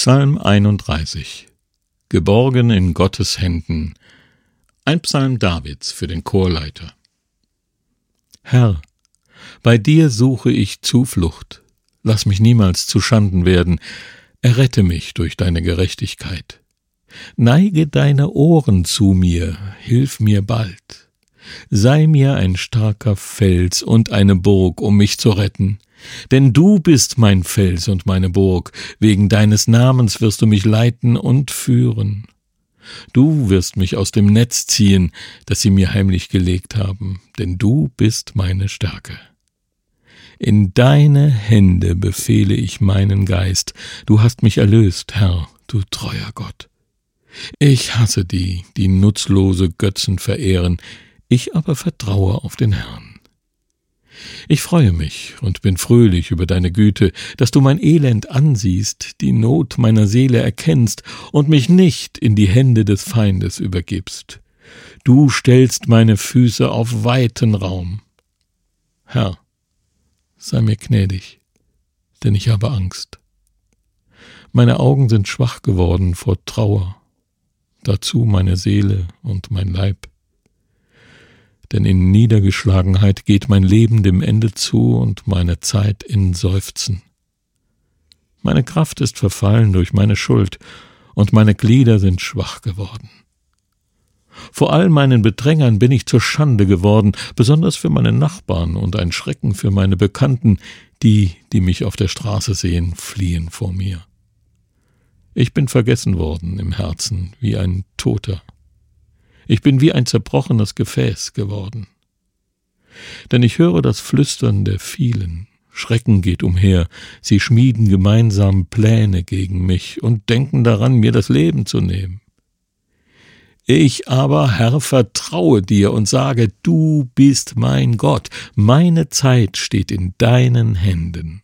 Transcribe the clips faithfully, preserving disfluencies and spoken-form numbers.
Psalm einunddreißig. Geborgen in Gottes Händen. Ein Psalm Davids für den Chorleiter. Herr, bei dir suche ich Zuflucht. Lass mich niemals zu Schanden werden. Errette mich durch deine Gerechtigkeit. Neige deine Ohren zu mir, hilf mir bald. Sei mir ein starker Fels und eine Burg, um mich zu retten. Denn du bist mein Fels und meine Burg, wegen deines Namens wirst du mich leiten und führen. Du wirst mich aus dem Netz ziehen, das sie mir heimlich gelegt haben, denn du bist meine Stärke. In deine Hände befehle ich meinen Geist, du hast mich erlöst, Herr, du treuer Gott. Ich hasse die, die nutzlose Götzen verehren, ich aber vertraue auf den Herrn. Ich freue mich und bin fröhlich über deine Güte, dass du mein Elend ansiehst, die Not meiner Seele erkennst und mich nicht in die Hände des Feindes übergibst. Du stellst meine Füße auf weiten Raum. Herr, sei mir gnädig, denn ich habe Angst. Meine Augen sind schwach geworden vor Trauer, dazu meine Seele und mein Leib. Denn in Niedergeschlagenheit geht mein Leben dem Ende zu und meine Zeit in Seufzen. Meine Kraft ist verfallen durch meine Schuld, und meine Glieder sind schwach geworden. Vor all meinen Bedrängern bin ich zur Schande geworden, besonders für meine Nachbarn und ein Schrecken für meine Bekannten, die, die mich auf der Straße sehen, fliehen vor mir. Ich bin vergessen worden im Herzen wie ein Toter. Ich bin wie ein zerbrochenes Gefäß geworden. Denn ich höre das Flüstern der vielen. Schrecken geht umher, sie schmieden gemeinsam Pläne gegen mich und denken daran, mir das Leben zu nehmen. Ich aber, Herr, vertraue dir und sage, du bist mein Gott, meine Zeit steht in deinen Händen.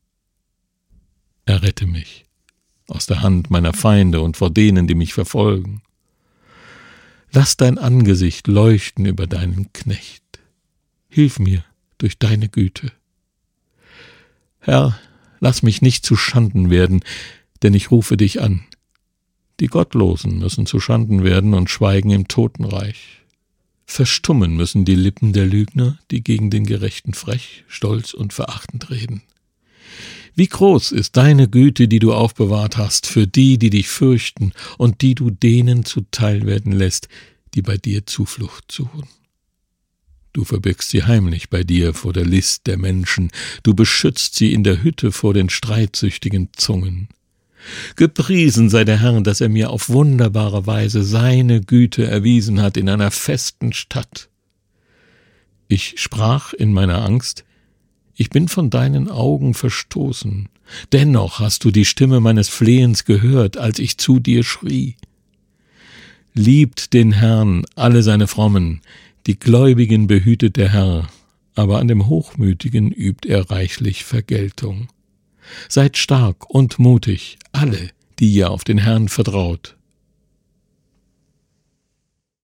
Errette mich aus der Hand meiner Feinde und vor denen, die mich verfolgen. Lass dein Angesicht leuchten über deinen Knecht. Hilf mir durch deine Güte. Herr, lass mich nicht zu Schanden werden, denn ich rufe dich an. Die Gottlosen müssen zu Schanden werden und schweigen im Totenreich. Verstummen müssen die Lippen der Lügner, die gegen den Gerechten frech, stolz und verachtend reden. Wie groß ist deine Güte, die du aufbewahrt hast, für die, die dich fürchten und die du denen zuteil werden lässt, die bei dir Zuflucht suchen. Du verbirgst sie heimlich bei dir vor der List der Menschen, du beschützt sie in der Hütte vor den streitsüchtigen Zungen. Gepriesen sei der Herr, dass er mir auf wunderbare Weise seine Güte erwiesen hat in einer festen Stadt. Ich sprach in meiner Angst, ich bin von deinen Augen verstoßen. Dennoch hast du die Stimme meines Flehens gehört, als ich zu dir schrie. Liebt den Herrn, alle seine Frommen, die Gläubigen behütet der Herr, aber an dem Hochmütigen übt er reichlich Vergeltung. Seid stark und mutig, alle, die ihr auf den Herrn vertraut.